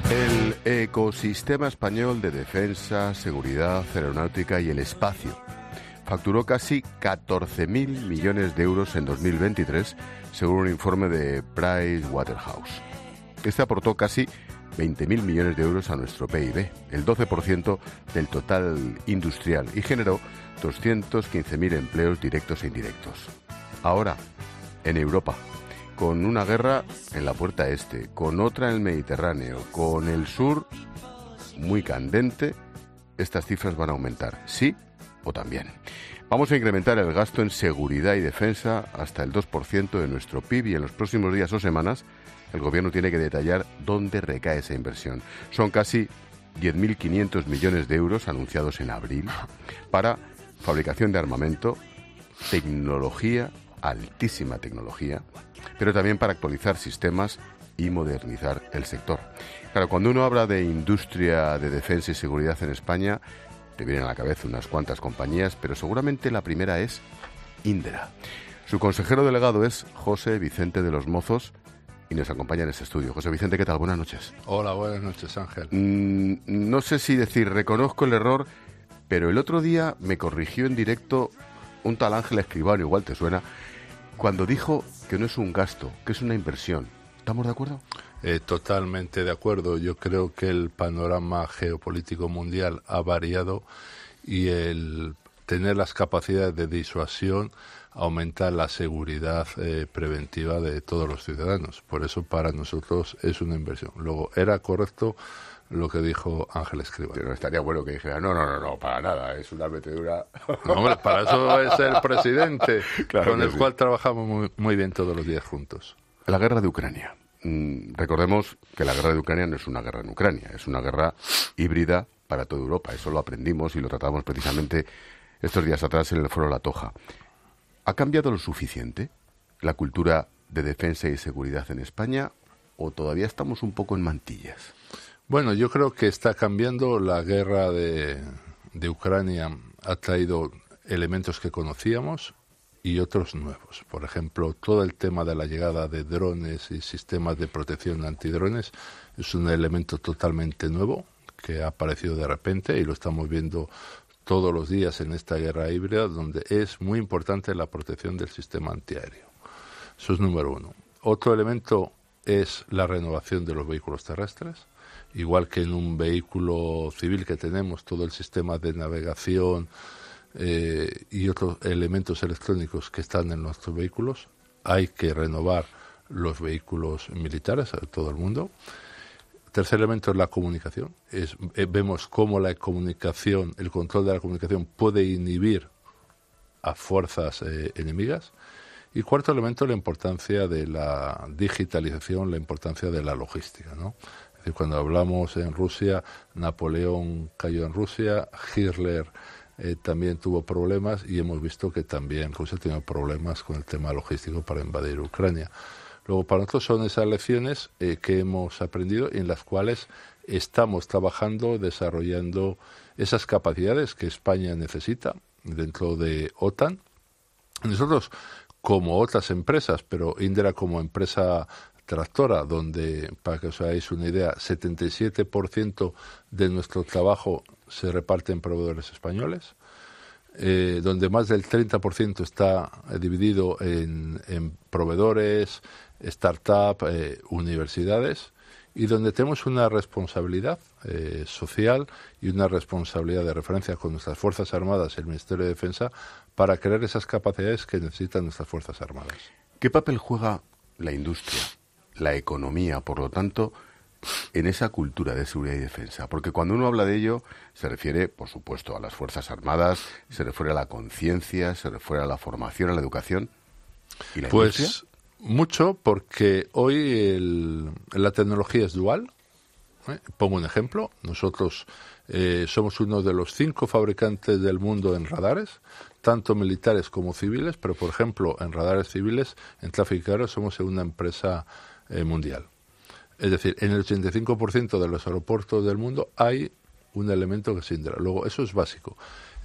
El ecosistema español de defensa, seguridad, aeronáutica y el espacio facturó casi 14.000 millones de euros en 2023, según un informe de Pricewaterhouse. Este aportó casi 20.000 millones de euros a nuestro PIB, el 12% del total industrial, y generó 215.000 empleos directos e indirectos. Ahora, en Europa, con una guerra en la puerta este, con otra en el Mediterráneo, con el sur muy candente, estas cifras van a aumentar, sí o también. Vamos a incrementar el gasto en seguridad y defensa hasta el 2% de nuestro PIB, y en los próximos días o semanas el Gobierno tiene que detallar dónde recae esa inversión. Son casi 10.500 millones de euros anunciados en abril para fabricación de armamento, tecnología, altísima tecnología, pero también para actualizar sistemas y modernizar el sector. Claro, cuando uno habla de industria de defensa y seguridad en España, te vienen a la cabeza unas cuantas compañías, pero seguramente la primera es Indra. Su consejero delegado es José Vicente de los Mozos y nos acompaña en este estudio. José Vicente, ¿qué tal? Buenas noches. Hola, buenas noches, Ángel. No sé si decir, reconozco el error, pero el otro día me corrigió en directo un tal Ángel Escribano, igual te suena, cuando dijo que no es un gasto, que es una inversión. ¿Estamos de acuerdo? Totalmente de acuerdo. Yo creo que el panorama geopolítico mundial ha variado y el tener las capacidades de disuasión aumenta la seguridad preventiva de todos los ciudadanos. Por eso para nosotros es una inversión. Luego, era correcto lo que dijo Ángel Escribano. Pero estaría bueno que dijera, no, para nada, es una metedura. No, hombre, para eso es el presidente, claro, con el sí, cual trabajamos muy bien todos los días juntos. La guerra de Ucrania. Recordemos que la guerra de Ucrania no es una guerra en Ucrania, es una guerra híbrida para toda Europa. Eso lo aprendimos y lo tratamos precisamente estos días atrás en el Foro La Toja. ¿Ha cambiado lo suficiente la cultura de defensa y seguridad en España o todavía estamos un poco en mantillas? Bueno, yo creo que está cambiando. La guerra de Ucrania ha traído elementos que conocíamos y otros nuevos. Por ejemplo, todo el tema de la llegada de drones y sistemas de protección antidrones es un elemento totalmente nuevo que ha aparecido de repente y lo estamos viendo todos los días en esta guerra híbrida, donde es muy importante la protección del sistema antiaéreo. Eso es número uno. Otro elemento es la renovación de los vehículos terrestres. Igual que en un vehículo civil que tenemos todo el sistema de navegación y otros elementos electrónicos que están en nuestros vehículos, hay que renovar los vehículos militares a todo el mundo. Tercer elemento es la comunicación. Vemos cómo la comunicación, el control de la comunicación puede inhibir a fuerzas enemigas. Y cuarto elemento, la importancia de la digitalización, la importancia de la logística, ¿no? Es decir, cuando hablamos en Rusia, Napoleón cayó en Rusia, Hitler también tuvo problemas y hemos visto que también Rusia tiene problemas con el tema logístico para invadir Ucrania. Luego, para nosotros son esas lecciones que hemos aprendido y en las cuales estamos trabajando, desarrollando esas capacidades que España necesita dentro de OTAN. Nosotros, como otras empresas, pero Indra como empresa tractora, donde, para que os hagáis una idea, 77% de nuestro trabajo se reparte en proveedores españoles, donde más del 30% está dividido en proveedores, startups, universidades, y donde tenemos una responsabilidad social y una responsabilidad de referencia con nuestras Fuerzas Armadas y el Ministerio de Defensa para crear esas capacidades que necesitan nuestras Fuerzas Armadas. ¿Qué papel juega la industria, la economía, por lo tanto, en esa cultura de seguridad y defensa? Porque cuando uno habla de ello, se refiere, por supuesto, a las Fuerzas Armadas, se refiere a la conciencia, se refiere a la formación, a la educación. ¿Y la industria? Mucho, porque hoy la tecnología es dual. Pongo un ejemplo. Nosotros somos uno de los 5 fabricantes del mundo en radares, tanto militares como civiles, pero, por ejemplo, en radares civiles, en tráfico aéreo, somos una empresa mundial. Es decir, en el 85% de los aeropuertos del mundo hay un elemento que es Indra. Luego, eso es básico.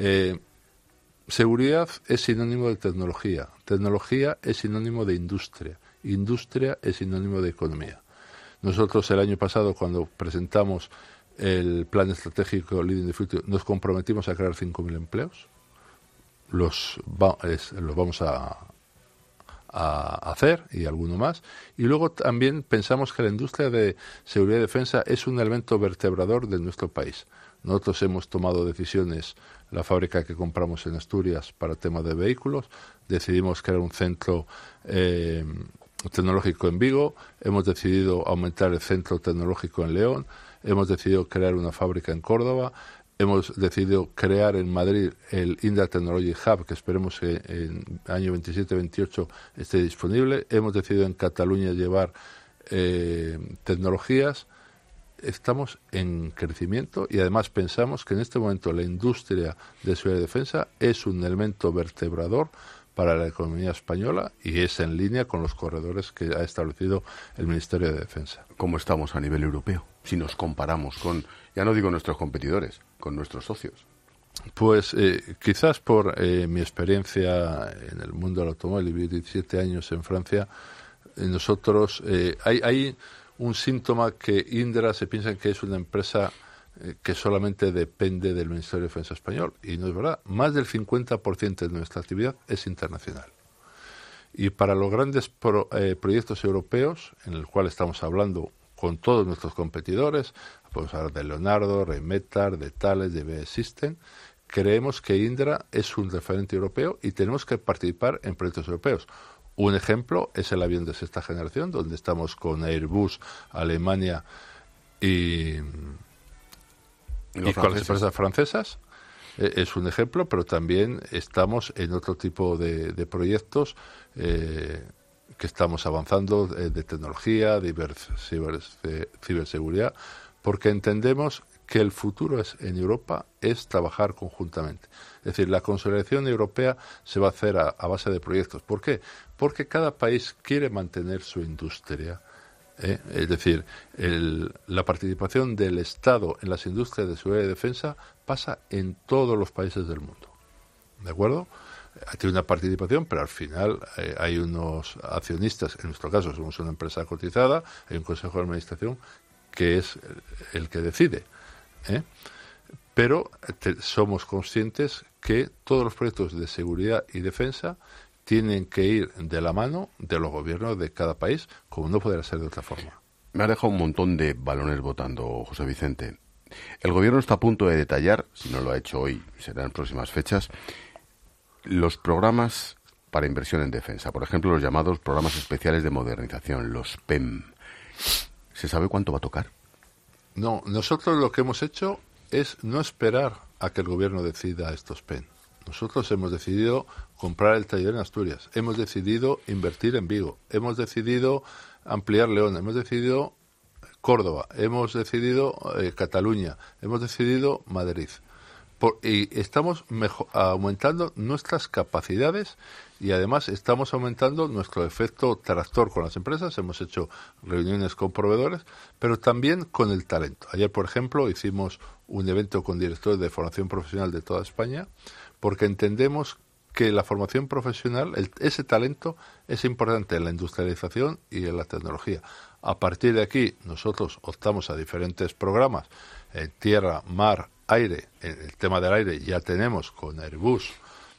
Seguridad es sinónimo de tecnología. Tecnología es sinónimo de industria. Industria es sinónimo de economía. Nosotros el año pasado, cuando presentamos el plan estratégico Leading the Future, nos comprometimos a crear 5.000 empleos. Los vamos a hacer, y alguno más. Y luego también pensamos que la industria de seguridad y defensa es un elemento vertebrador de nuestro país. Nosotros hemos tomado decisiones, la fábrica que compramos en Asturias para el tema de vehículos, decidimos crear un centro tecnológico en Vigo, hemos decidido aumentar el centro tecnológico en León, hemos decidido crear una fábrica en Córdoba, hemos decidido crear en Madrid el Indra Technology Hub, que esperemos que en el año 27-28 esté disponible. Hemos decidido en Cataluña llevar tecnologías. Estamos en crecimiento y además pensamos que en este momento la industria de seguridad y defensa es un elemento vertebrador para la economía española y es en línea con los corredores que ha establecido el Ministerio de Defensa. ¿Cómo estamos a nivel europeo? Si nos comparamos con, ya no digo nuestros competidores, con nuestros socios. Pues quizás por mi experiencia en el mundo del automóvil, viví 17 años en Francia, nosotros hay un síntoma que Indra se piensa que es una empresa que solamente depende del Ministerio de Defensa español, y no es verdad. Más del 50% de nuestra actividad es internacional. Y para los grandes proyectos europeos, en el cual estamos hablando con todos nuestros competidores, podemos hablar de Leonardo, Rheinmetall, de Thales, de BAE System, creemos que Indra es un referente europeo y tenemos que participar en proyectos europeos. Un ejemplo es el avión de sexta generación, donde estamos con Airbus, Alemania y con las empresas francesas. Es un ejemplo, pero también estamos en otro tipo de proyectos que estamos avanzando de tecnología, de ciberseguridad, porque entendemos que el futuro en Europa es trabajar conjuntamente. Es decir, la consolidación europea se va a hacer a base de proyectos. ¿Por qué? Porque cada país quiere mantener su industria. Es decir, la participación del Estado en las industrias de seguridad y defensa pasa en todos los países del mundo. ¿De acuerdo? Tiene una participación, pero al final hay unos accionistas, en nuestro caso somos una empresa cotizada, hay un consejo de administración que es el que decide. Pero somos conscientes que todos los proyectos de seguridad y defensa tienen que ir de la mano de los gobiernos de cada país, como no podrá ser de otra forma. Me ha dejado un montón de balones votando, José Vicente. El gobierno está a punto de detallar, si no lo ha hecho hoy, será en próximas fechas, los programas para inversión en defensa. Por ejemplo, los llamados programas especiales de modernización, los PEM. ¿Se sabe cuánto va a tocar? No, nosotros lo que hemos hecho es no esperar a que el gobierno decida estos PEM. Nosotros hemos decidido comprar el taller en Asturias, hemos decidido invertir en Vigo, hemos decidido ampliar León, hemos decidido Córdoba, hemos decidido Cataluña, hemos decidido Madrid. Y estamos aumentando nuestras capacidades y además estamos aumentando nuestro efecto tractor con las empresas. Hemos hecho reuniones con proveedores, pero también con el talento. Ayer, por ejemplo, hicimos un evento con directores de formación profesional de toda España, porque entendemos que la formación profesional, ese talento, es importante en la industrialización y en la tecnología. A partir de aquí, nosotros optamos a diferentes programas, tierra, mar, aire. En el tema del aire ya tenemos con Airbus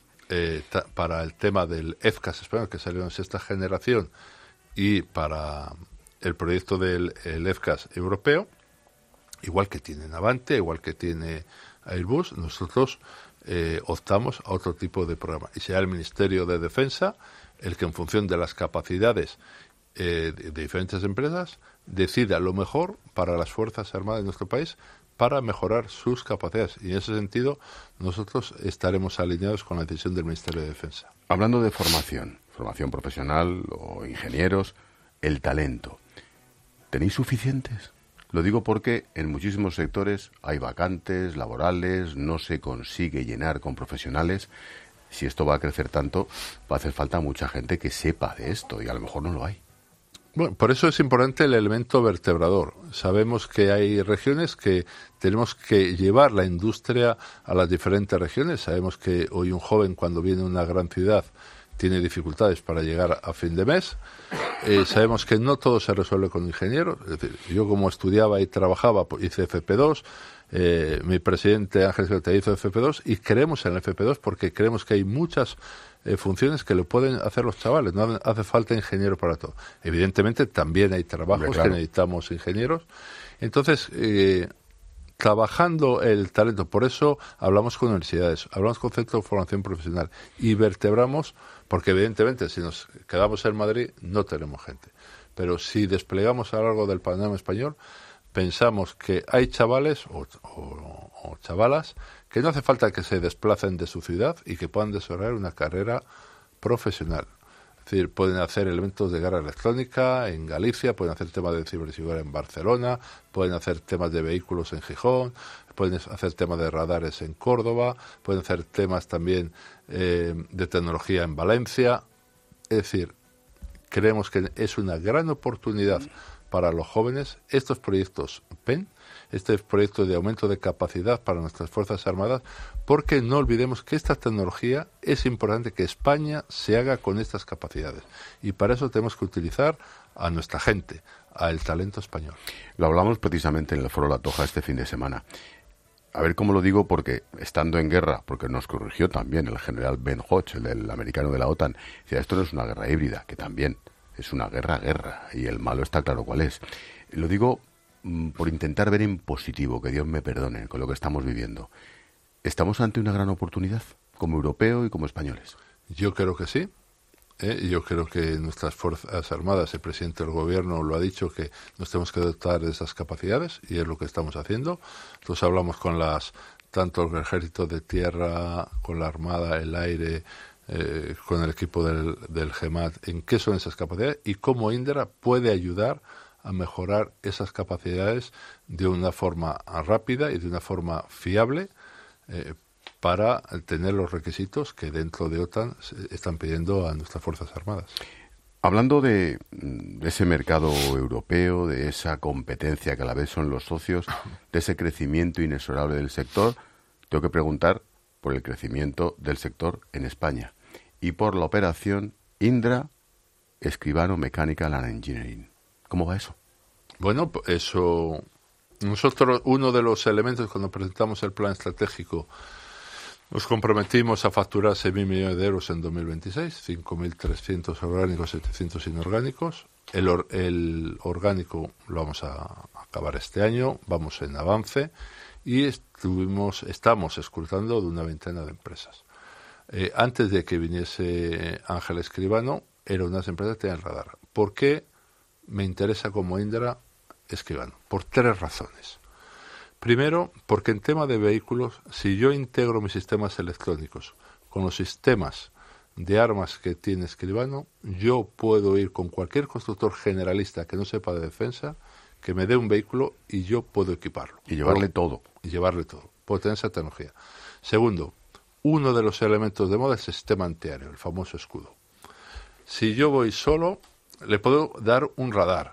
para el tema del FCAS español, que salió en sexta generación, y para el proyecto del FCAS europeo, igual que tiene Navante, igual que tiene Airbus, nosotros optamos a otro tipo de programa. Y será el Ministerio de Defensa el que, en función de las capacidades de diferentes empresas, decida lo mejor para las Fuerzas Armadas de nuestro país para mejorar sus capacidades. Y en ese sentido, nosotros estaremos alineados con la decisión del Ministerio de Defensa. Hablando de formación profesional o ingenieros, el talento, ¿tenéis suficientes? Lo digo porque en muchísimos sectores hay vacantes laborales, no se consigue llenar con profesionales. Si esto va a crecer tanto, va a hacer falta mucha gente que sepa de esto y a lo mejor no lo hay. Bueno, por eso es importante el elemento vertebrador. Sabemos que hay regiones que tenemos que llevar la industria a las diferentes regiones. Sabemos que hoy un joven, cuando viene a una gran ciudad, tiene dificultades para llegar a fin de mes. Sabemos que no todo se resuelve con ingenieros. Es decir, yo como estudiaba y trabajaba, hice FP2, mi presidente Ángel Escribano hizo FP2 y creemos en el FP2 porque creemos que hay muchas funciones que lo pueden hacer los chavales, no hace falta ingeniero para todo. Evidentemente también hay trabajos que necesitamos ingenieros. Entonces, trabajando el talento, por eso hablamos con universidades, hablamos con centros de formación profesional y vertebramos, porque evidentemente si nos quedamos en Madrid no tenemos gente, pero si desplegamos a lo largo del panorama español, pensamos que hay chavales o chavalas que no hace falta que se desplacen de su ciudad y que puedan desarrollar una carrera profesional. Es decir, pueden hacer elementos de guerra electrónica en Galicia, pueden hacer temas de ciberseguridad en Barcelona, pueden hacer temas de vehículos en Gijón, pueden hacer temas de radares en Córdoba, pueden hacer temas también de tecnología en Valencia. Es decir, creemos que es una gran oportunidad para los jóvenes estos proyectos PEN, este proyecto de aumento de capacidad para nuestras Fuerzas Armadas, porque no olvidemos que esta tecnología es importante que España se haga con estas capacidades y para eso tenemos que utilizar a nuestra gente, al talento español. Lo hablamos precisamente en el Foro La Toja este fin de semana. A ver cómo lo digo, porque estando en guerra, porque nos corrigió también el general Ben Hodge, el americano de la OTAN, decía, esto no es una guerra híbrida, que también es una guerra, y el malo está claro cuál es. Lo digo por intentar ver en positivo, que Dios me perdone, con lo que estamos viviendo. ¿Estamos ante una gran oportunidad, como europeos y como españoles? Yo creo que sí. Yo creo que nuestras Fuerzas Armadas, el presidente del Gobierno lo ha dicho, que nos tenemos que dotar de esas capacidades, y es lo que estamos haciendo. Nosotros hablamos con tanto el Ejército de Tierra, con la Armada, el Aire, con el equipo del GEMAT, en qué son esas capacidades y cómo Indra puede ayudar a mejorar esas capacidades de una forma rápida y de una forma fiable para tener los requisitos que dentro de OTAN están pidiendo a nuestras Fuerzas Armadas. Hablando de ese mercado europeo, de esa competencia que a la vez son los socios, de ese crecimiento inexorable del sector, tengo que preguntar por el crecimiento del sector en España y por la operación Indra Escribano Mechanical and Engineering. ¿Cómo va eso? Bueno, eso, nosotros, uno de los elementos cuando presentamos el plan estratégico, nos comprometimos a facturar 6.000 millones de euros en 2026, 5.300 orgánicos, 700 inorgánicos. El orgánico lo vamos a acabar este año, vamos en avance y estamos escrutando de una veintena de empresas. Antes de que viniese Ángel Escribano, eran unas empresas que tenían radar. ¿Por qué me interesa como Indra Escribano? Por 3 razones. Primero, porque en tema de vehículos, si yo integro mis sistemas electrónicos con los sistemas de armas que tiene Escribano, yo puedo ir con cualquier constructor generalista que no sepa de defensa, que me dé un vehículo y yo puedo equiparlo. Y llevarle todo. Y llevarle todo. Puedo tener esa tecnología. Segundo, uno de los elementos de moda es el sistema antiaéreo, el famoso escudo. Si yo voy solo, le puedo dar un radar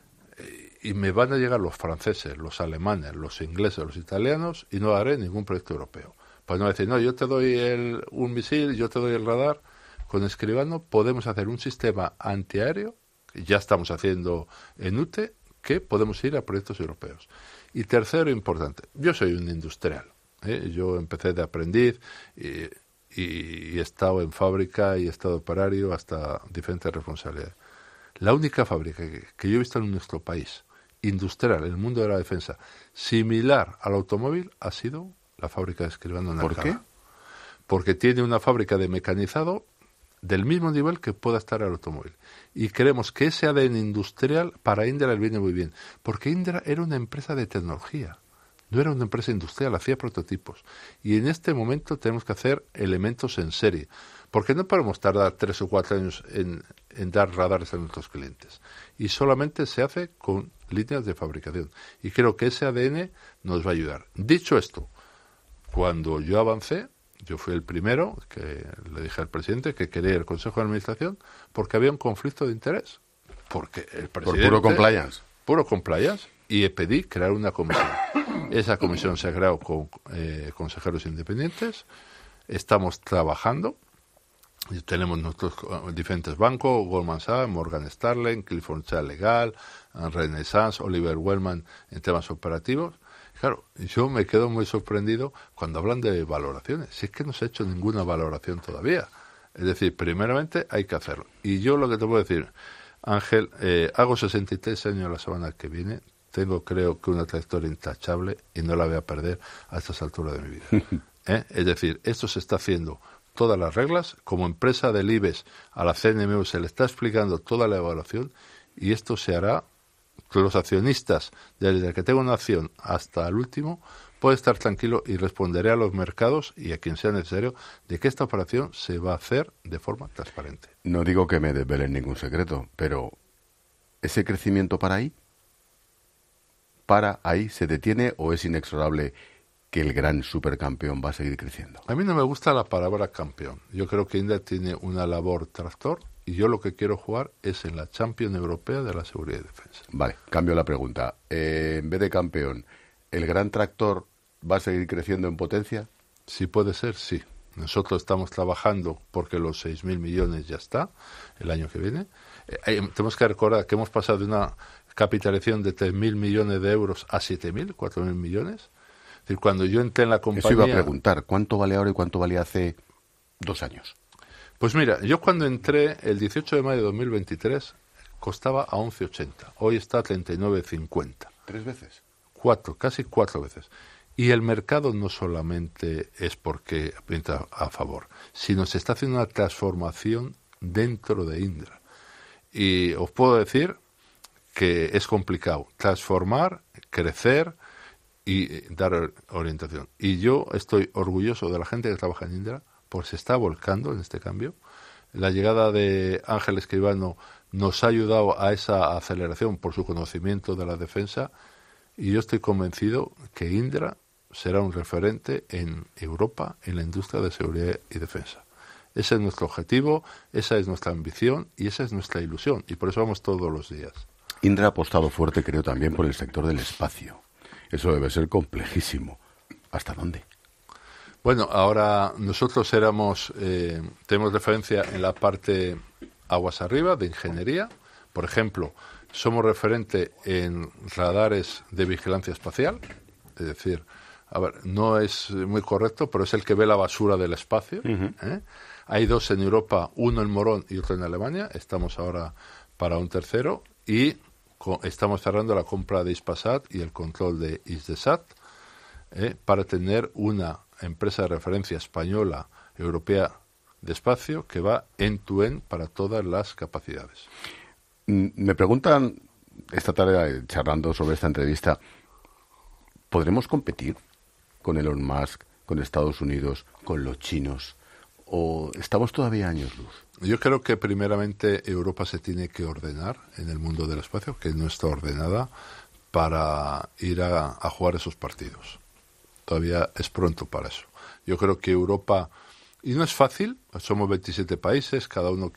y me van a llegar los franceses, los alemanes, los ingleses, los italianos y no haré ningún proyecto europeo. Pues no decir, no, yo te doy un misil, yo te doy el radar. Con Escribano podemos hacer un sistema antiaéreo, que ya estamos haciendo en UTE, que podemos ir a proyectos europeos. Y tercero, importante, yo soy un industrial. Yo empecé de aprendiz y he estado en fábrica y he estado operario hasta diferentes responsabilidades. La única fábrica que yo he visto en nuestro país, industrial, en el mundo de la defensa, similar al automóvil, ha sido la fábrica de Escribano en Alcalá. ¿Por qué? Porque tiene una fábrica de mecanizado del mismo nivel que pueda estar el automóvil. Y creemos que ese ADN industrial para Indra le viene muy bien, porque Indra era una empresa de tecnología. No era una empresa industrial, hacía prototipos. Y en este momento tenemos que hacer elementos en serie, porque no podemos tardar 3 o 4 años en dar radares a nuestros clientes. Y solamente se hace con líneas de fabricación. Y creo que ese ADN nos va a ayudar. Dicho esto, cuando yo avancé, yo fui el primero que le dije al presidente que quería el Consejo de Administración porque había un conflicto de interés. Porque el presidente... Por puro compliance. Puro compliance. Y pedí crear una comisión. Esa comisión se ha creado con consejeros independientes. Estamos trabajando tenemos nuestros diferentes bancos, Goldman Sachs, Morgan Stanley, Clifford Chance Legal, Renaissance, Oliver Wyman en temas operativos. Claro, yo me quedo muy sorprendido cuando hablan de valoraciones. Si es que no se ha hecho ninguna valoración todavía. Es decir, primeramente hay que hacerlo. Y yo lo que te puedo decir, Ángel, hago 63 años la semana que viene, tengo creo que una trayectoria intachable y no la voy a perder a estas alturas de mi vida. Es decir, esto se está haciendo todas las reglas, como empresa del IBEX a la CNMV se le está explicando toda la evaluación y esto se hará. Los accionistas, desde que tengo una acción hasta el último, puede estar tranquilo y responderé a los mercados y a quien sea necesario de que esta operación se va a hacer de forma transparente. No digo que me desvelen ningún secreto, pero ¿ese crecimiento para ahí se detiene o es inexorable que el gran supercampeón va a seguir creciendo? A mí no me gusta la palabra campeón. Yo creo que Indra tiene una labor tractor y yo lo que quiero jugar es en la Champions Europea de la Seguridad y Defensa. Vale, cambio la pregunta. En vez de campeón, ¿el gran tractor va a seguir creciendo en potencia? Sí puede ser, sí. Nosotros estamos trabajando porque los 6.000 millones ya está el año que viene. Tenemos que recordar que hemos pasado de una capitalización de 3.000 millones de euros a 7.000, 4.000 millones. Es decir, cuando yo entré en la compañía... Eso iba a preguntar, ¿cuánto vale ahora y cuánto valía hace 2 años? Pues mira, yo cuando entré el 18 de mayo de 2023 costaba a 11,80. Hoy está a 39,50. 3 veces. Casi 4 veces. Y el mercado no solamente es porque pinta a favor, sino se está haciendo una transformación dentro de Indra. Y os puedo decir que es complicado transformar, crecer y dar orientación. Y yo estoy orgulloso de la gente que trabaja en Indra, porque se está volcando en este cambio. La llegada de Ángel Escribano nos ha ayudado a esa aceleración por su conocimiento de la defensa y yo estoy convencido que Indra será un referente en Europa en la industria de seguridad y defensa. Ese es nuestro objetivo, esa es nuestra ambición y esa es nuestra ilusión y por eso vamos todos los días. Indra ha apostado fuerte, creo, también por el sector del espacio. Eso debe ser complejísimo. ¿Hasta dónde? Bueno, ahora nosotros tenemos referencia en la parte aguas arriba de ingeniería. Por ejemplo, somos referente en radares de vigilancia espacial. Es decir, no es muy correcto, pero es el que ve la basura del espacio. Hay 2 en Europa, uno en Morón y otro en Alemania. Estamos ahora para un tercero y estamos cerrando la compra de Hispasat y el control de Hisdesat para tener una empresa de referencia española, europea de espacio que va end-to-end para todas las capacidades. Me preguntan esta tarde, charlando sobre esta entrevista, ¿podremos competir con Elon Musk, con Estados Unidos, con los chinos? ¿O estamos todavía años luz? Yo creo que primeramente Europa se tiene que ordenar en el mundo del espacio, que no está ordenada para ir a jugar esos partidos. Todavía es pronto para eso. Yo creo que Europa, y no es fácil, somos 27 países, cada uno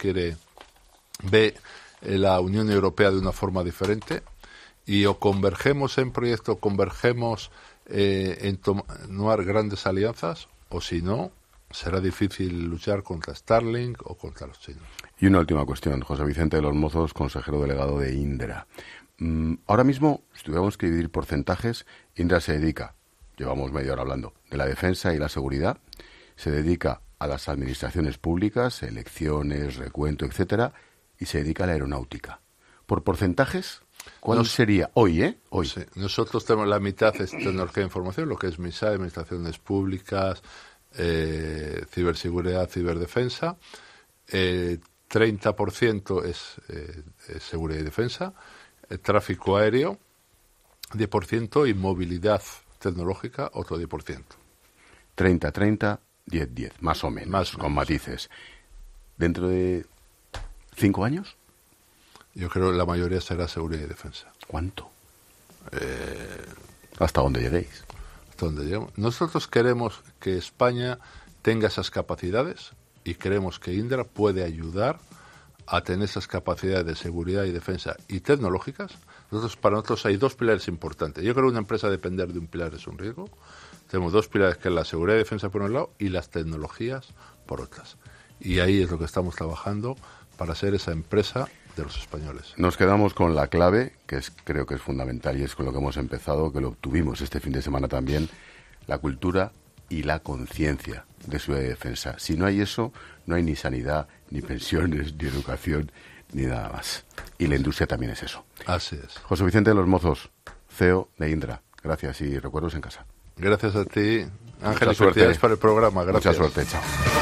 ve la Unión Europea de una forma diferente, y o convergemos en proyectos, convergemos en tomar grandes alianzas, o si no, será difícil luchar contra Starlink o contra los chinos. Y una última cuestión, José Vicente de los Mozos, consejero delegado de Indra. Ahora mismo, si tuviéramos que dividir porcentajes, Indra se dedica, llevamos media hora hablando, de la defensa y la seguridad, se dedica a las administraciones públicas, elecciones, recuento, etcétera, y se dedica a la aeronáutica. Por porcentajes, ¿cuál sería hoy, Hoy. Sí, nosotros tenemos la mitad es tecnología de información, lo que es MISA, administraciones públicas, ciberseguridad, ciberdefensa, 30% es seguridad y defensa, tráfico aéreo, 10% y movilidad tecnológica, otro 10%. 30, 10, más o menos, con matices. ¿Dentro de 5 años? Yo creo que la mayoría será seguridad y defensa. ¿Cuánto? ¿Hasta dónde lleguéis? Hasta dónde llegamos. Nosotros queremos que España tenga esas capacidades y creemos que Indra puede ayudar a tener esas capacidades de seguridad y defensa y tecnológicas. Para nosotros hay 2 pilares importantes. Yo creo que una empresa depender de un pilar es un riesgo. Tenemos 2 pilares, que es la seguridad y defensa por un lado y las tecnologías por otras. Y ahí es lo que estamos trabajando para ser esa empresa de los españoles. Nos quedamos con la clave, creo que es fundamental y es con lo que hemos empezado, que lo obtuvimos este fin de semana también, la cultura y la conciencia de su defensa. Si no hay eso, no hay ni sanidad, ni pensiones, ni educación, ni nada más. Y la industria también es eso. Así es. José Vicente de los Mozos, CEO de Indra. Gracias y recuerdos en casa. Gracias a ti, Ángel, Mucha y suerte felicidades para el programa. Gracias. Mucha suerte, chao.